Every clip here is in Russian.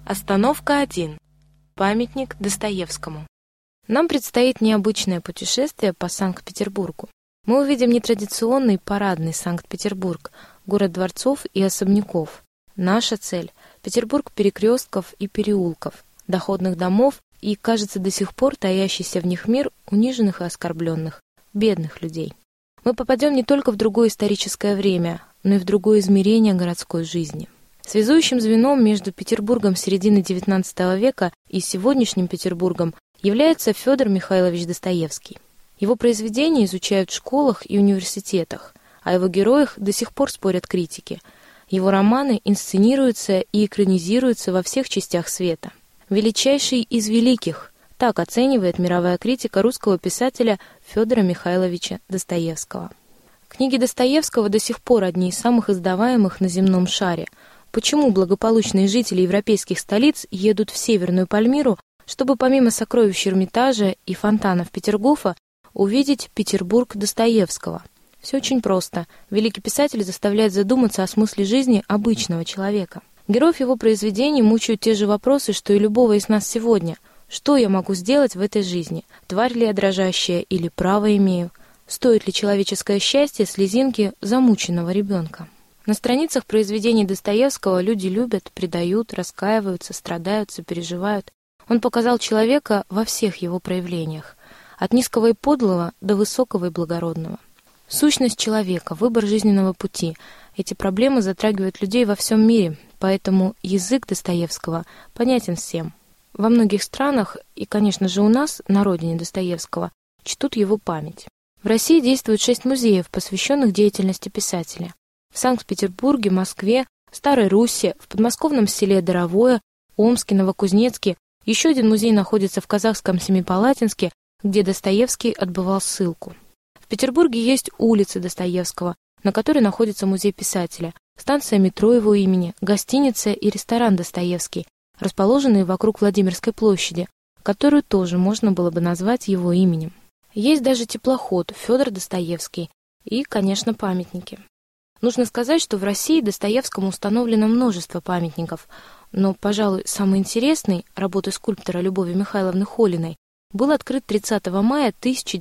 Остановка 1. Памятник Достоевскому. Нам предстоит необычное путешествие по Санкт-Петербургу. Мы увидим нетрадиционный парадный Санкт-Петербург, город дворцов и особняков. Наша цель – Петербург перекрестков и переулков, доходных домов и, кажется, до сих пор таящийся в них мир униженных и оскорбленных, бедных людей. Мы попадем не только в другое историческое время, но и в другое измерение городской жизни. Связующим звеном между Петербургом середины XIX века и сегодняшним Петербургом является Федор Михайлович Достоевский. Его произведения изучают в школах и университетах, о его героях до сих пор спорят критики. Его романы инсценируются и экранизируются во всех частях света. Величайший из великих – так оценивает мировая критика русского писателя Федора Михайловича Достоевского. Книги Достоевского до сих пор одни из самых издаваемых на земном шаре. Почему благополучные жители европейских столиц едут в Северную Пальмиру, чтобы помимо сокровищ Эрмитажа и фонтанов Петергофа увидеть Петербург Достоевского? Все очень просто. Великий писатель заставляет задуматься о смысле жизни обычного человека. Героев его произведений мучают те же вопросы, что и любого из нас сегодня. Что я могу сделать в этой жизни? Тварь ли я дрожащая или право имею? Стоит ли человеческое счастье слезинки замученного ребенка? На страницах произведений Достоевского люди любят, предают, раскаиваются, страдают, сопереживают. Он показал человека во всех его проявлениях, от низкого и подлого до высокого и благородного. Сущность человека, выбор жизненного пути – эти проблемы затрагивают людей во всем мире, поэтому язык Достоевского понятен всем. Во многих странах, и, конечно же, у нас, на родине Достоевского, чтут его память. В России действует 6 музеев, посвященных деятельности писателя. В Санкт-Петербурге, Москве, Старой Руссе, в подмосковном селе Доровое, Омске, Новокузнецке. Еще один музей находится в казахском Семипалатинске, где Достоевский отбывал ссылку. В Петербурге есть улица Достоевского, на которой находится музей писателя, станция метро его имени, гостиница и ресторан «Достоевский», расположенные вокруг Владимирской площади, которую тоже можно было бы назвать его именем. Есть даже теплоход Федор Достоевский и, конечно, памятники. Нужно сказать, что в России Достоевскому установлено множество памятников, но, пожалуй, самый интересный, работой скульптора Любови Михайловны Холиной, был открыт 30 мая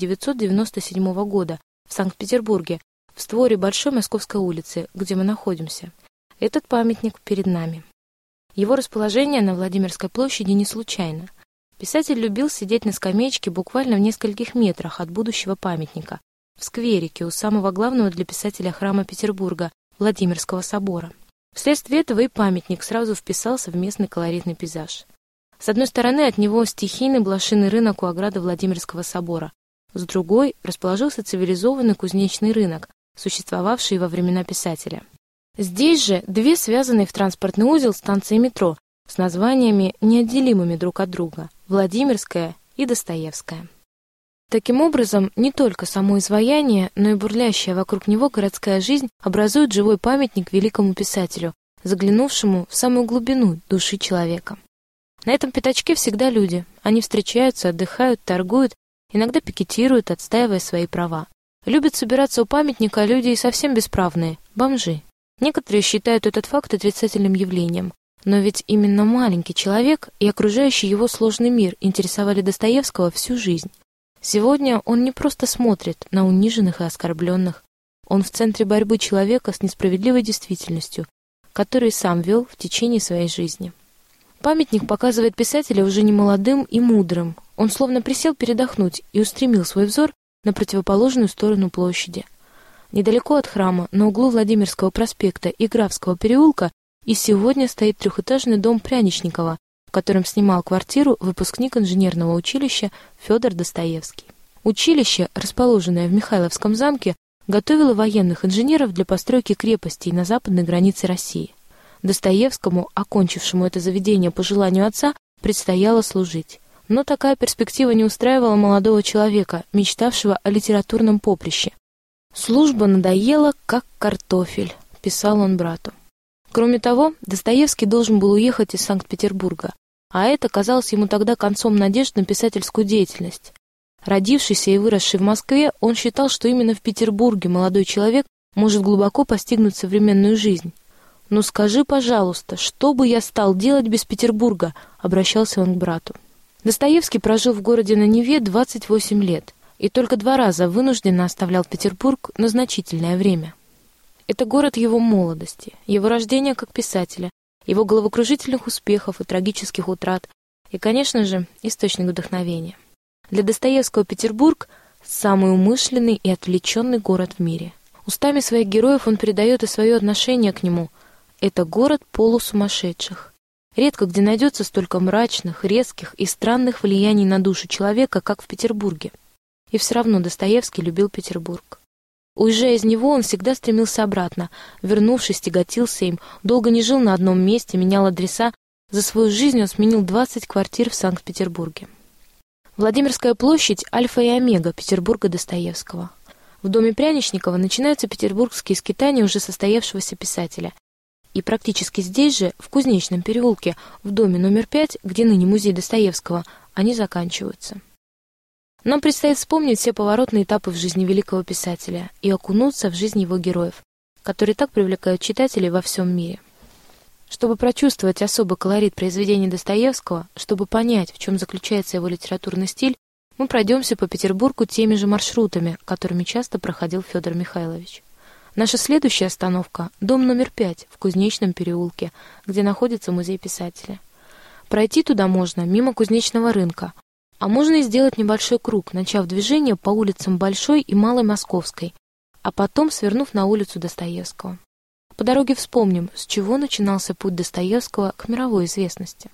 1997 года в Санкт-Петербурге, в створе Большой Московской улицы, где мы находимся. Этот памятник перед нами. Его расположение на Владимирской площади не случайно. Писатель любил сидеть на скамеечке буквально в нескольких метрах от будущего памятника, в скверике у самого главного для писателя храма Петербурга, Владимирского собора. Вследствие этого и памятник сразу вписался в местный колоритный пейзаж. С одной стороны от него стихийный блошиный рынок у ограды Владимирского собора, с другой расположился цивилизованный кузнечный рынок, существовавший во времена писателя. Здесь же 2 связанные в транспортный узел станции метро с названиями неотделимыми друг от друга – Владимирская и Достоевская. Таким образом, не только само изваяние, но и бурлящая вокруг него городская жизнь образуют живой памятник великому писателю, заглянувшему в самую глубину души человека. На этом пятачке всегда люди. Они встречаются, отдыхают, торгуют, иногда пикетируют, отстаивая свои права. Любят собираться у памятника люди и совсем бесправные – бомжи. Некоторые считают этот факт отрицательным явлением. Но ведь именно маленький человек и окружающий его сложный мир интересовали Достоевского всю жизнь. Сегодня он не просто смотрит на униженных и оскорбленных. Он в центре борьбы человека с несправедливой действительностью, которую сам вел в течение своей жизни. Памятник показывает писателя уже не молодым и мудрым. Он словно присел передохнуть и устремил свой взор на противоположную сторону площади. Недалеко от храма, на углу Владимирского проспекта и Графского переулка, и сегодня стоит 3-этажный дом Пряничникова, в котором снимал квартиру выпускник инженерного училища Федор Достоевский. Училище, расположенное в Михайловском замке, готовило военных инженеров для постройки крепостей на западной границе России. Достоевскому, окончившему это заведение по желанию отца, предстояло служить. Но такая перспектива не устраивала молодого человека, мечтавшего о литературном поприще. «Служба надоела, как картофель», — писал он брату. Кроме того, Достоевский должен был уехать из Санкт-Петербурга, а это казалось ему тогда концом надежд на писательскую деятельность. Родившийся и выросший в Москве, он считал, что именно в Петербурге молодой человек может глубоко постигнуть современную жизнь. «Ну скажи, пожалуйста, что бы я стал делать без Петербурга?» — обращался он к брату. Достоевский прожил в городе на Неве 28 лет и только 2 раза вынужденно оставлял Петербург на значительное время. Это город его молодости, его рождения как писателя, его головокружительных успехов и трагических утрат, и, конечно же, источник вдохновения. Для Достоевского Петербург – самый умышленный и отвлеченный город в мире. Устами своих героев он передает и свое отношение к нему. Это город полусумасшедших. Редко где найдется столько мрачных, резких и странных влияний на душу человека, как в Петербурге. И все равно Достоевский любил Петербург. Уезжая из него, он всегда стремился обратно. Вернувшись, тяготился им, долго не жил на одном месте, менял адреса. За свою жизнь он сменил 20 квартир в Санкт-Петербурге. Владимирская площадь – альфа и омега Петербурга Достоевского. В доме Пряничникова начинаются петербургские скитания уже состоявшегося писателя. И практически здесь же, в Кузнечном переулке, в доме номер 5, где ныне музей Достоевского, они заканчиваются. Нам предстоит вспомнить все поворотные этапы в жизни великого писателя и окунуться в жизнь его героев, которые так привлекают читателей во всем мире. Чтобы прочувствовать особый колорит произведений Достоевского, чтобы понять, в чем заключается его литературный стиль, мы пройдемся по Петербургу теми же маршрутами, которыми часто проходил Федор Михайлович. Наша следующая остановка – дом номер 5 в Кузнечном переулке, где находится музей писателя. Пройти туда можно мимо Кузнечного рынка, а можно и сделать небольшой круг, начав движение по улицам Большой и Малой Московской, а потом свернув на улицу Достоевского. По дороге вспомним, с чего начинался путь Достоевского к мировой известности.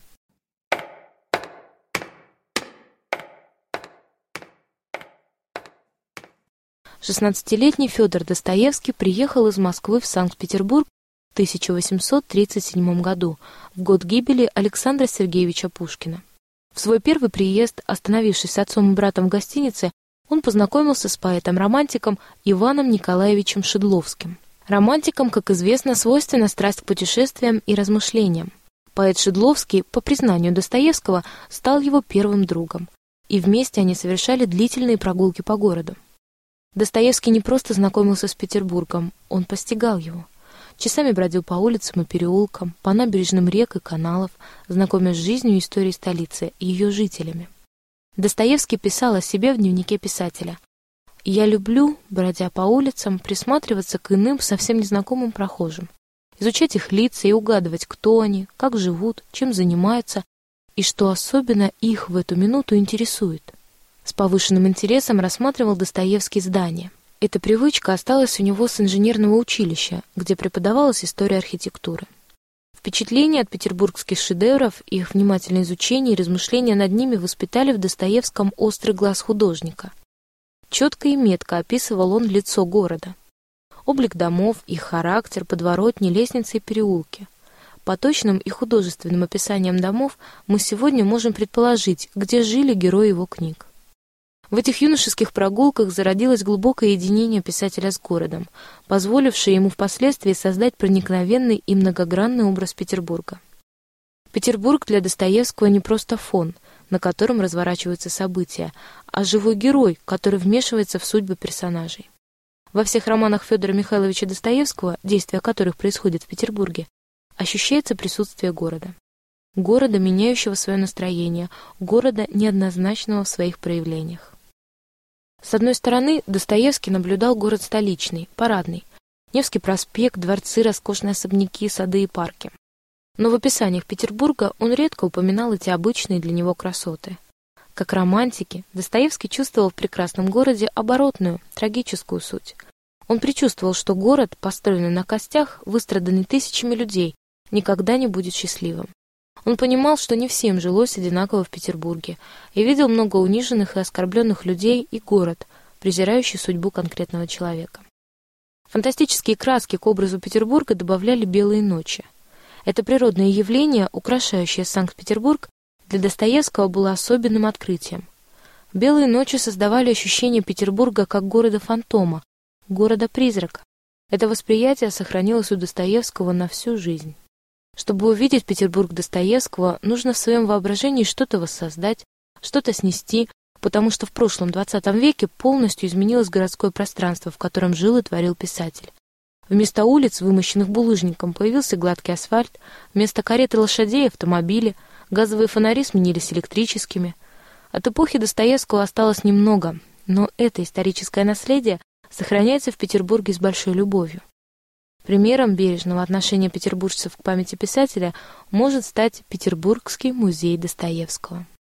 Шестнадцатилетний Федор Достоевский приехал из Москвы в Санкт-Петербург в 1837 году, в год гибели Александра Сергеевича Пушкина. В свой первый приезд, остановившись с отцом и братом в гостинице, он познакомился с поэтом-романтиком Иваном Николаевичем Шедловским. Романтикам, как известно, свойственна страсть к путешествиям и размышлениям. Поэт Шедловский, по признанию Достоевского, стал его первым другом, и вместе они совершали длительные прогулки по городу. Достоевский не просто знакомился с Петербургом, он постигал его. Часами бродил по улицам и переулкам, по набережным рек и каналов, знакомясь с жизнью и историей столицы и ее жителями. Достоевский писал о себе в дневнике писателя: «Я люблю, бродя по улицам, присматриваться к иным, совсем незнакомым прохожим, изучать их лица и угадывать, кто они, как живут, чем занимаются и что особенно их в эту минуту интересует». С повышенным интересом рассматривал Достоевский здания. Эта привычка осталась у него с инженерного училища, где преподавалась история архитектуры. Впечатления от петербургских шедевров, их внимательное изучение и размышления над ними воспитали в Достоевском острый глаз художника. Четко и метко описывал он лицо города. Облик домов, их характер, подворотни, лестницы и переулки. По точным и художественным описаниям домов мы сегодня можем предположить, где жили герои его книг. В этих юношеских прогулках зародилось глубокое единение писателя с городом, позволившее ему впоследствии создать проникновенный и многогранный образ Петербурга. Петербург для Достоевского не просто фон, на котором разворачиваются события, а живой герой, который вмешивается в судьбы персонажей. Во всех романах Федора Михайловича Достоевского, действия которых происходят в Петербурге, ощущается присутствие города. Города, меняющего свое настроение, города, неоднозначного в своих проявлениях. С одной стороны, Достоевский наблюдал город столичный, парадный. Невский проспект, дворцы, роскошные особняки, сады и парки. Но в описаниях Петербурга он редко упоминал эти обычные для него красоты. Как романтики, Достоевский чувствовал в прекрасном городе оборотную, трагическую суть. Он предчувствовал, что город, построенный на костях, выстраданный тысячами людей, никогда не будет счастливым. Он понимал, что не всем жилось одинаково в Петербурге, и видел много униженных и оскорбленных людей и город, презирающий судьбу конкретного человека. Фантастические краски к образу Петербурга добавляли белые ночи. Это природное явление, украшающее Санкт-Петербург, для Достоевского было особенным открытием. Белые ночи создавали ощущение Петербурга как города-фантома, города-призрака. Это восприятие сохранилось у Достоевского на всю жизнь. Чтобы увидеть Петербург Достоевского, нужно в своем воображении что-то воссоздать, что-то снести, потому что в прошлом XX веке полностью изменилось городское пространство, в котором жил и творил писатель. Вместо улиц, вымощенных булыжником, появился гладкий асфальт, вместо карет и лошадей — автомобили, газовые фонари сменились электрическими. От эпохи Достоевского осталось немного, но это историческое наследие сохраняется в Петербурге с большой любовью. Примером бережного отношения петербуржцев к памяти писателя может стать Петербургский музей Достоевского.